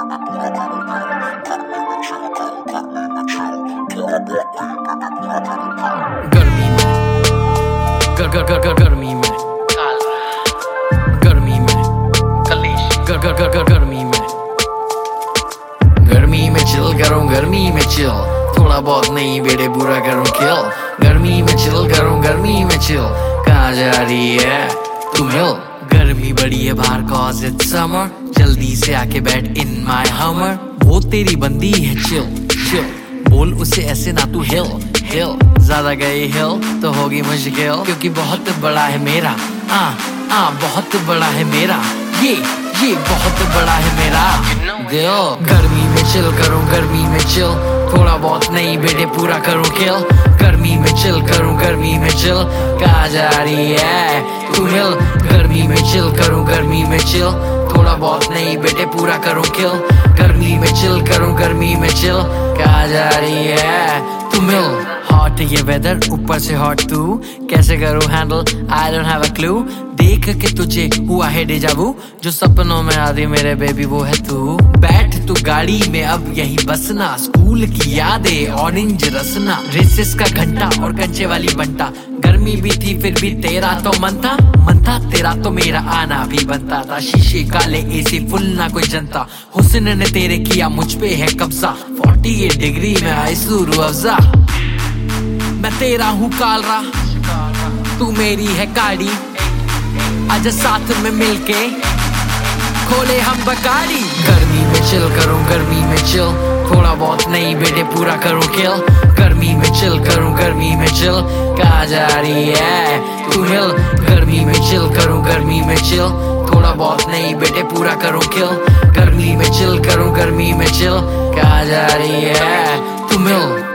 गर्मी में गर्मी में गर्मी में गर्मी में चिल करूं, गर्मी में चिल, थोड़ा बहुत नहीं बेटे बुरा करूं किल। गर्मी में चिल करूं, गर्मी में चिल, कहाँ जा रही है तू मिल। गर्मी बड़ी है बाहर cause it's summer, जल्दी से आके बैठ in my hummer। वो तेरी बंदी है चिल चिल, बोल उसे ऐसे ना तू हिल हिल, ज्यादा गए हिल तो होगी मुश्किल, क्योंकि बहुत बड़ा है मेरा बहुत बड़ा है मेरा ये बहुत बड़ा है मेरा दिल। गर्मी में चिल करूं, गर्मी में चिल, थोड़ा बहुत नहीं बेटे पूरा करूं किल। गर्मी में चिल करूं, गर्मी में चिल, कहाँ जा रही है तू मिल। गर्मी में चिल करूं, गर्मी में चिल, थोड़ा बहुत नहीं बेटे पूरा करूं किल। गर्मी में चिल करूं, गर्मी में चिल, कहाँ जा रही है तू मिल। हॉट ये वेदर, ऊपर से हॉट तू, कैसे करूं handle I don't have a clue. देख के तुझे हुआ है डेजावू, जो सपनों में आती मेरे बेबी वो है तू। बैठ तू गाड़ी में अब यही बसना, स्कूल की यादें ऑरेंज रसना, रेसेस का घंटा और कंचे वाली बंटा। गर्मी भी थी फिर भी तेरा तो मन था तेरा तो मेरा आना भी बनता था। शीशे काले एसी फुल ना कोई जनता, हुस्न ने तेरे किया मुझ पे है कब्जा। 48 डिग्री में आई सूरू अफजा, मैं तेरा हूँ कालरा तू मेरी है काड़ी, आजा साथ में मिलके खोले हम बकारी। गर्मी में चिल करूं, गर्मी में चिल, थोड़ा बहुत नहीं बेटे पूरा करूं किल। गर्मी में चिल करूं, गर्मी में चिल, कहाँ जा रही है तू मिल। गर्मी में चिल करूं, गर्मी में चिल, थोड़ा बहुत नहीं बेटे पूरा करूं किल। गर्मी में चिल करूं, गर्मी में चिल, कहाँ जा रही है तू मिल।